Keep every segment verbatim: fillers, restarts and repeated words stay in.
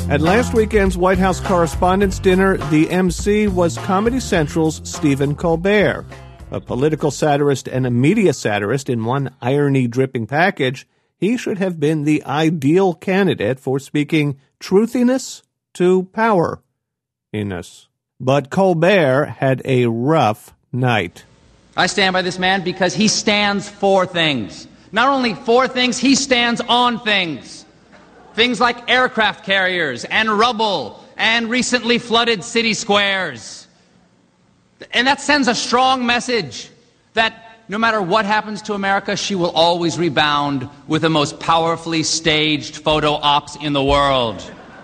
At last weekend's White House Correspondents' Dinner, the M C was Comedy Central's Stephen Colbert. A political satirist and a media satirist in one irony-dripping package, he should have been the ideal candidate for speaking truthiness to power-iness. But Colbert had a rough night. I stand by this man because he stands for things. Not only for things, he stands on things. Things like aircraft carriers and rubble and recently flooded city squares. And that sends a strong message that no matter what happens to America, she will always rebound with the most powerfully staged photo ops in the world.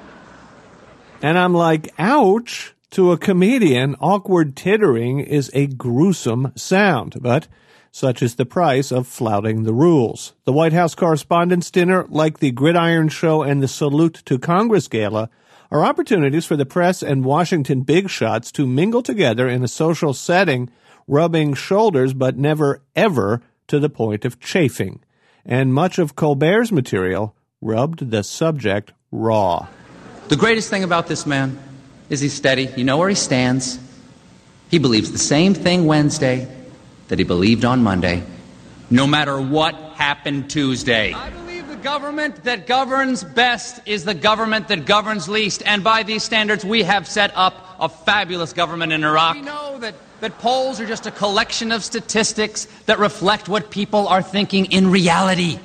And I'm like, ouch. To a comedian, awkward tittering is a gruesome sound, but such is the price of flouting the rules. The White House Correspondents' Dinner, like the Gridiron Show and the Salute to Congress Gala, are opportunities for the press and Washington big shots to mingle together in a social setting, rubbing shoulders but never, ever to the point of chafing. And much of Colbert's material rubbed the subject raw. The greatest thing about this man is he's steady. You know where he stands. He believes the same thing Wednesday that he believed on Monday, no matter what happened Tuesday. I believe the government that governs best is the government that governs least, and by these standards we have set up a fabulous government in Iraq. We know that, that polls are just a collection of statistics that reflect what people are thinking in reality.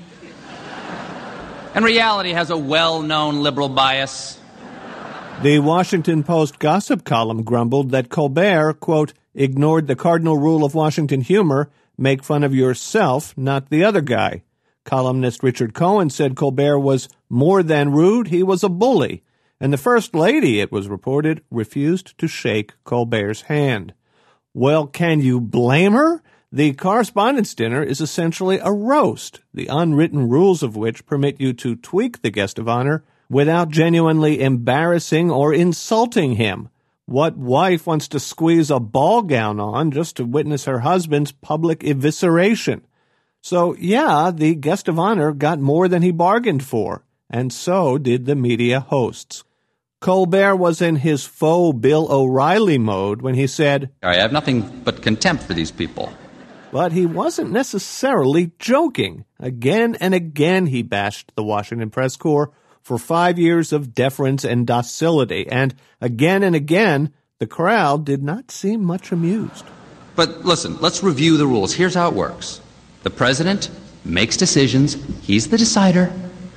And reality has a well-known liberal bias. The Washington Post gossip column grumbled that Colbert, quote, ignored the cardinal rule of Washington humor, make fun of yourself, not the other guy. Columnist Richard Cohen said Colbert was more than rude, he was a bully. And the First Lady, it was reported, refused to shake Colbert's hand. Well, can you blame her? The Correspondents' Dinner is essentially a roast, the unwritten rules of which permit you to tweak the guest of honor without genuinely embarrassing or insulting him. What wife wants to squeeze a ball gown on just to witness her husband's public evisceration? So, yeah, the guest of honor got more than he bargained for, and so did the media hosts. Colbert was in his faux Bill O'Reilly mode when he said, I have nothing but contempt for these people. But he wasn't necessarily joking. Again and again he bashed the Washington press corps for five years of deference and docility, and again and again, the crowd did not seem much amused. But listen, let's review the rules. Here's how it works. The president makes decisions. He's the decider.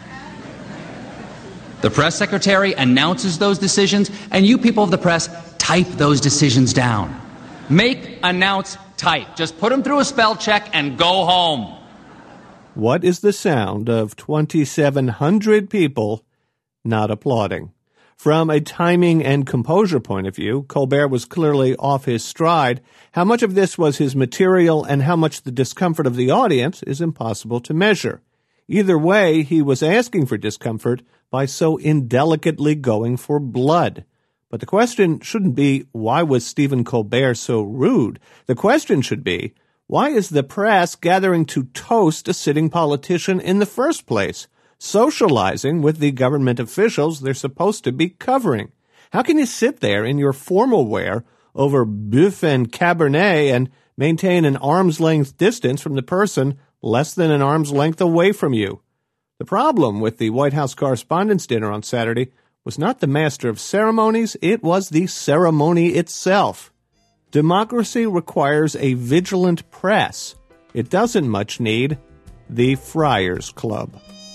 The press secretary announces those decisions, and you people of the press type those decisions down. Make, announce, type. Just put them through a spell check and go home. What is the sound of twenty-seven hundred people not applauding? From a timing and composure point of view, Colbert was clearly off his stride. How much of this was his material and how much the discomfort of the audience is impossible to measure. Either way, he was asking for discomfort by so indelicately going for blood. But the question shouldn't be, why was Stephen Colbert so rude? The question should be, why is the press gathering to toast a sitting politician in the first place, socializing with the government officials they're supposed to be covering? How can you sit there in your formal wear over boeuf and cabernet and maintain an arm's length distance from the person less than an arm's length away from you? The problem with the White House Correspondents' Dinner on Saturday was not the master of ceremonies, it was the ceremony itself. Democracy requires a vigilant press. It doesn't much need the Friars Club.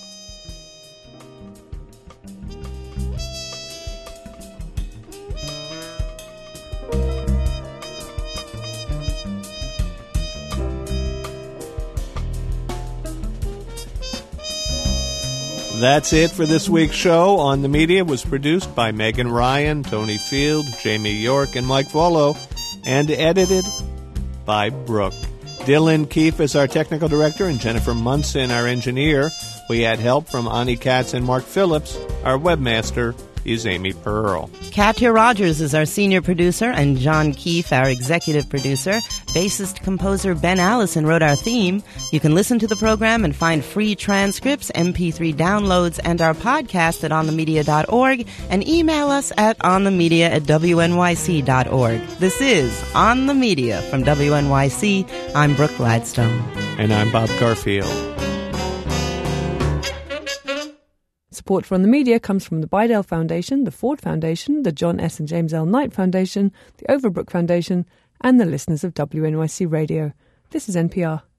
That's it for this week's show. On the Media was produced by Megan Ryan, Tony Field, Jamie York, and Mike Volo, and edited by Brooke. Dylan Keefe is our technical director, and Jennifer Munson, our engineer. We had help from Ani Katz and Mark Phillips, our webmaster. is Amy Pearl. Katya Rogers is our senior producer, and John Keefe, our executive producer. Bassist-composer Ben Allison wrote our theme. You can listen to the program and find free transcripts, M P three downloads, and our podcast at on the media dot org, and email us at onthemedia at w n y c dot org. This is On the Media from W N Y C. I'm Brooke Gladstone. And I'm Bob Garfield. Support for On the Media comes from the Bidell Foundation, the Ford Foundation, the John S. and James L. Knight Foundation, the Overbrook Foundation, and the listeners of W N Y C Radio. This is N P R.